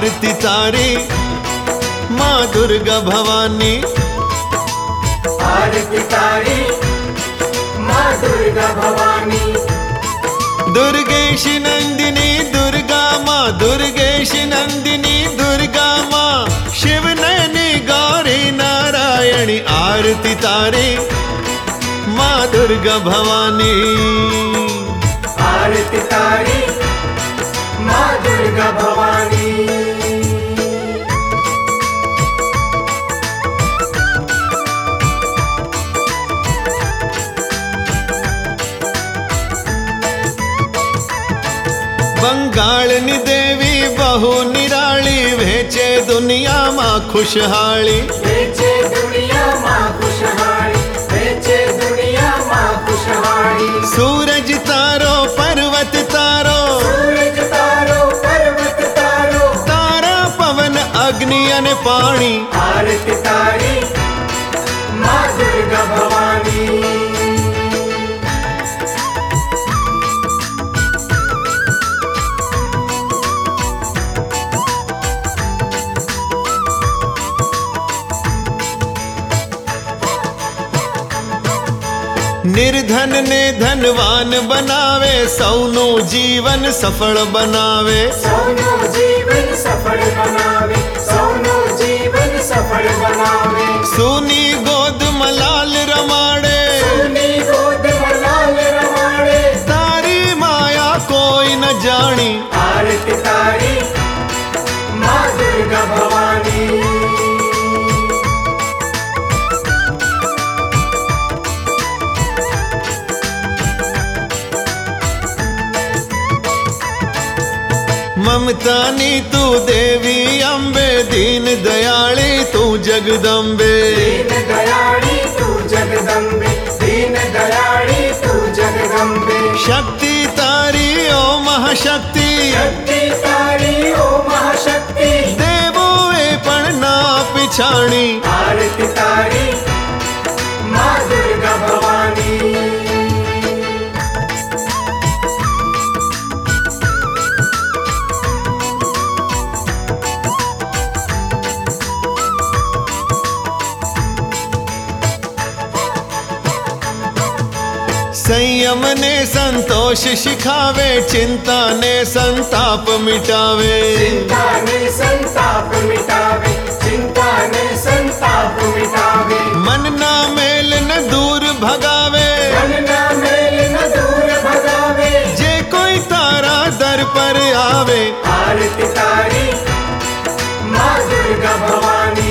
आरती तारी माँ दुर्गा भवानी। आरती तारी माँ दुर्गा भवानी। दुर्गेश नंदिनी दुर्गा माँ, दुर्गेश नंदिनी दुर्गा माँ, शिव नयनी गौरी नारायणी। आरती तारी माँ दुर्गा भवानी। आरती तारी माँ दुर्गा भवानी। बंगाळनी देवी बहु निराळी, वेचे दुनिया माँ खुशहाली। वेचे दुनिया माँ खुशहाली, वेचे दुनिया माँ खुशहाली। सूरज तारो पर्वत तारो, सूरज तारो पर्वत तारो, तारा पवन अग्नि अने पाणी। आरती तारी माँ दुर्गा भवानी। निर्धन ने धनवान बनावे, सौनु जीवन सफल बनावे। सौनो जीवन सफल बनावे, सौनो जीवन सफल बनावे। सूनी गोद मलाल रमाड़े, सुनी गोद मलाल रमाड़े, तारी माया कोई न जानी। आरती तारी माँ दुर्गा भवानी। ममतानी तू देवी अम्बे, दीन दयाली तू जगदम्बे। दीन दयाली तू जगदम्बे, दीन दयाली तू जगदम्बे। शक्ति तारी ओ महाशक्ति, शक्ति तारी ओ महाशक्ति, देवो ए पण ना पिछाणी। आरती तारी माँ दुर्गा भवानी। संयम ने संतोष सिखावे, चिंता ने संताप मिटावे। चिंता ने संताप मिटावे, चिंता ने संताप मिटावे। मन ना मेल न दूर भगावे, मन ना मेल न दूर भगावे। जे कोई तारा दर पर आवे। आरती तारी माँ दुर्गा भवानी।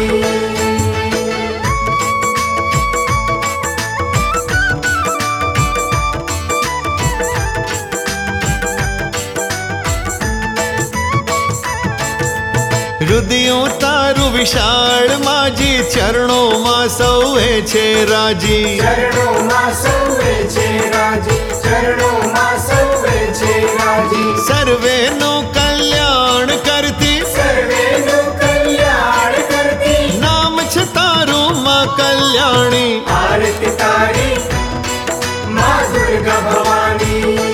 रुदियों तारु विशाल माजी, चरणों मां सौए छे राजी। चरणों माँ सौवे छे राजी, चरणों माँ सौवे छे राजी। सर्वे नु कल्याण करती, सर्वे नु कल्याण करती, नाम छ तारू मां कल्याणी। आरती तारी माँ दुर्गा भवानी।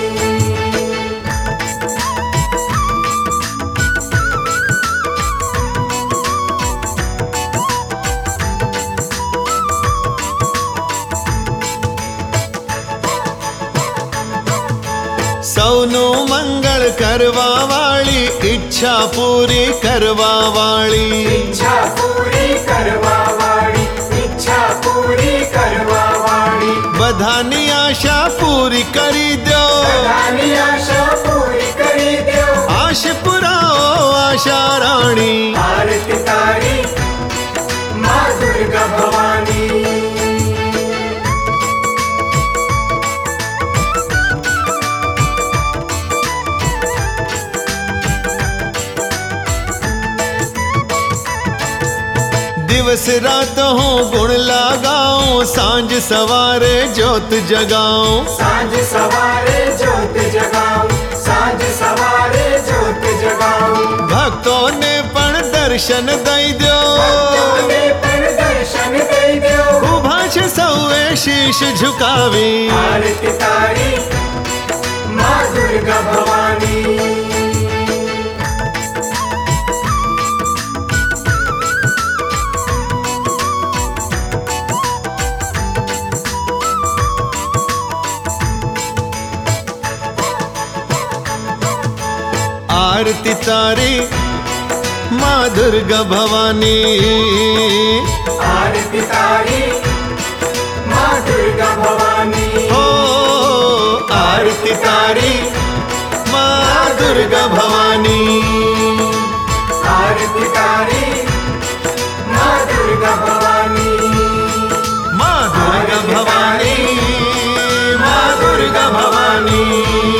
सौनु मंगल करवा वाली, इच्छा पूरी करवा वाली। इच्छा पूरी करवा वाली, इच्छा पूरी करवा वाली। बधानी आशा पूरी करी दो, बधानी आशा पूरी करी दो। आश पुराओ आशा राणी। आरती तारी माँ दुर्गा भवानी। दिवस रात हूँ गुण लगाऊं, सांझ सवारे ज्योत जगाऊं। सांझ सवारे ज्योत जगाऊं, सांझ सवारे ज्योत जगाऊं। भक्तों ने पण दर्शन दई दो, भक्तों ने पण दर्शन दई दो। उभा छे सौए शीश झुकावी। आरती तारी माँ दुर्गा भवानी। आरती तारी माँ दुर्गा भवानी आरती तारी माँ दुर्गा भवानी ओ आरती तारी माँ दुर्गा भवानी आरती तारी माँ दुर्गा भवानी माँ दुर्गा भवानी माँ दुर्गा भवानी